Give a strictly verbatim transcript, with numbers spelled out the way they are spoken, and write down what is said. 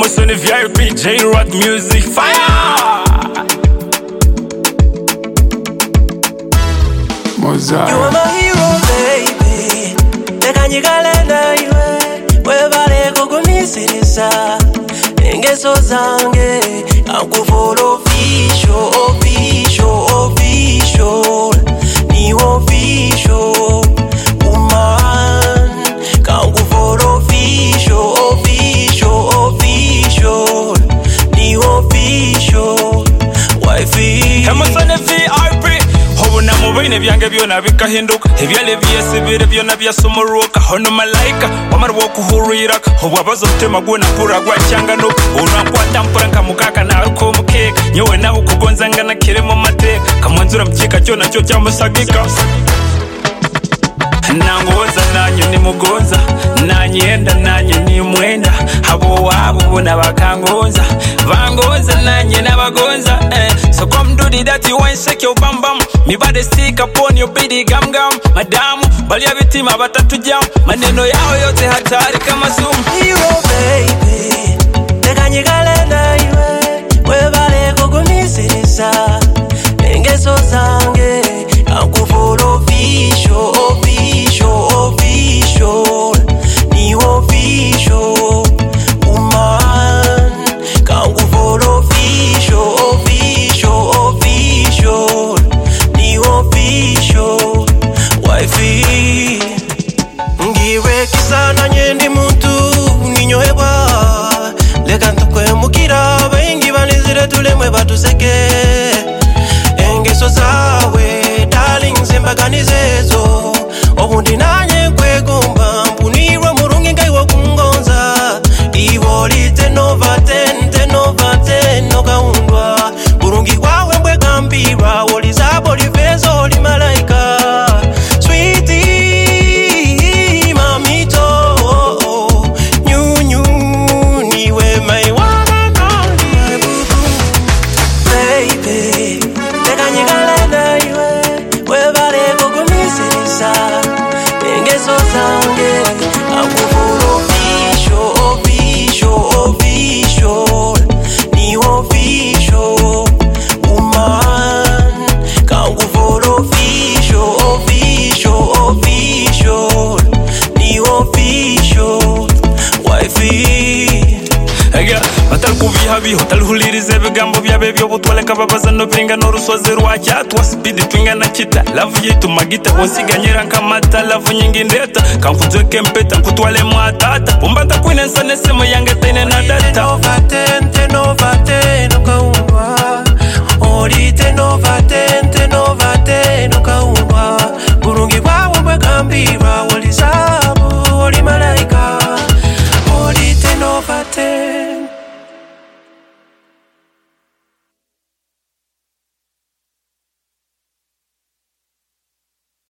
Emerson V I P, J-Rod Music, fire! Mozart. You are my hero, baby. Tekanyikalenda iwe, webale kukumisirisa. Engeso zange, akufolo official, official, official. Ni official, woman. Akufolo official, official, official. Ni official, wifey. Emerson V I P. Hobuna mubine byange byona bikahinduka ebyale byesibire byona byasomoroka hono malaika wamarwo kuhurira obwa bazotema gona pura gwa cyangano unakwata mpranka mukaka na ko mukeka nyewe nawe kugonza ngana kiremo mateka kamanzura mkika cyo nacyo cyamusagika nangoza nanyo ni mugonza nanyenda nanyo ni mwenda abo wabo bona bakangoza vangoza nanyo nabagonza eh. So come do the that you want shake your bam bam me body stick upon your body gam gam madamu bali abitima batatu jam maneno yao yote hatari kama sumu hero baby tekanyikalenda iwe webale kukumisirisa engeso zange akufolo official official official ni official woman akufolo official official official ni official wifey ngiwe kisana nyendi muntu ninyohebwa leka ntukwe mukira bengi banizire tulemwe batuseke engeso zawe darling zembaganizezo obundi nanye kwegomba mpunirwe murungi ngaiwo kungonza iwoli ten over ten ten over ten nokaundwa burungi kwawe mbwegambirwa woli zabo livezo oli malaika sweetie mamito nyunyu niwe my one and only baby tekanyikalenda iwe webale kukumisirisa engeso zange akufolo official official official ni official woman akufolo official official official ni official wifey ega batal kubiha biho talhulirize bigambo byabe byo butwaleka babaza no pinga no rusoze rwacya twa speed twinga na kita love yitu magita wosiganyera nkamata love nyingi ndeta kankuze kempeta kutwale mwatata pumbata kwinensa nesemo yange tene na data over ten ten over ten okaumwa oli ten over ten